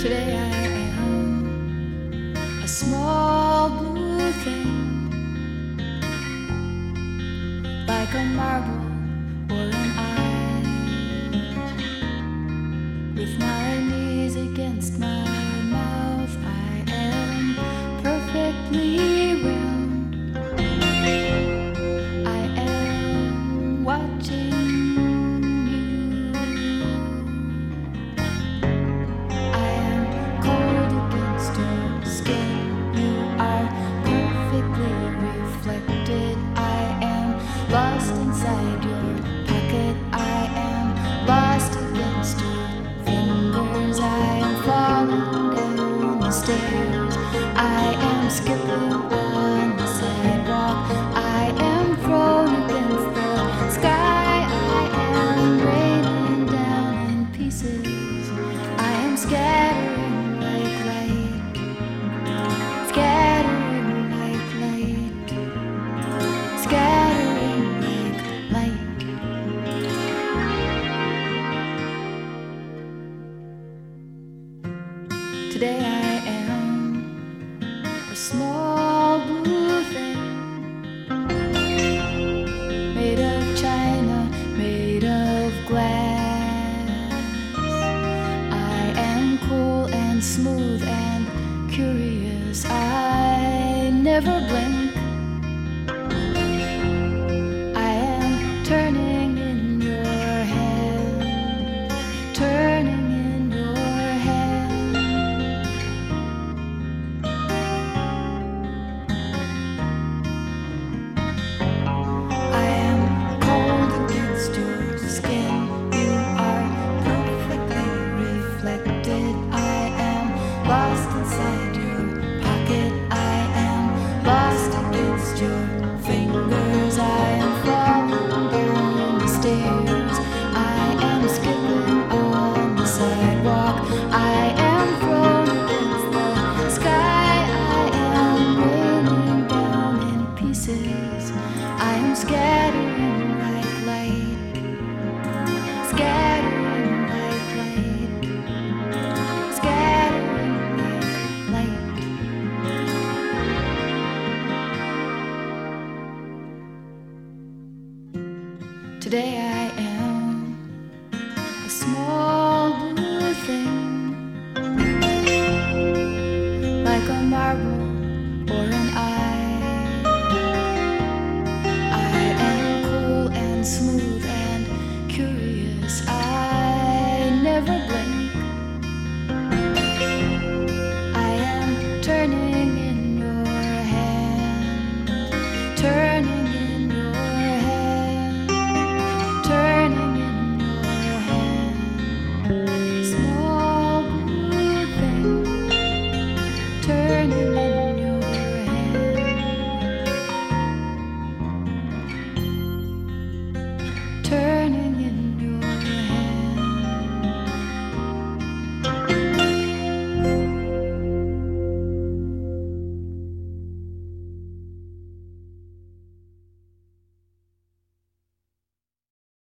Today I am a small blue thing, like a marble or an eye. With my knees against my mouth, I am perfectly round. I am watching you. I am cold against your skin. You are perfectly reflected. I am lost inside your pocket. I am lost against your fingers. I am falling down the stairs. I am skipping on the sidewalk. I am thrown against the sky. I am raining down in pieces. I am scattering like light. Scattering like light. Scattering like light. Today I am a small blue thing, made of china, made of glass. I am cool and smooth and curious. I never blink. I am turning in your hand, turning in your hand. I am cold against your skin. You are perfectly reflected. I am lost inside your pocket. I am lost against your fingers. I am falling down the stairs. I am skipping on the sidewalk. I am thrown against the sky. I am raining down in pieces. I am scattering like light. Scattering like light. Scattering like light. Today I am a small blue thing, like a marble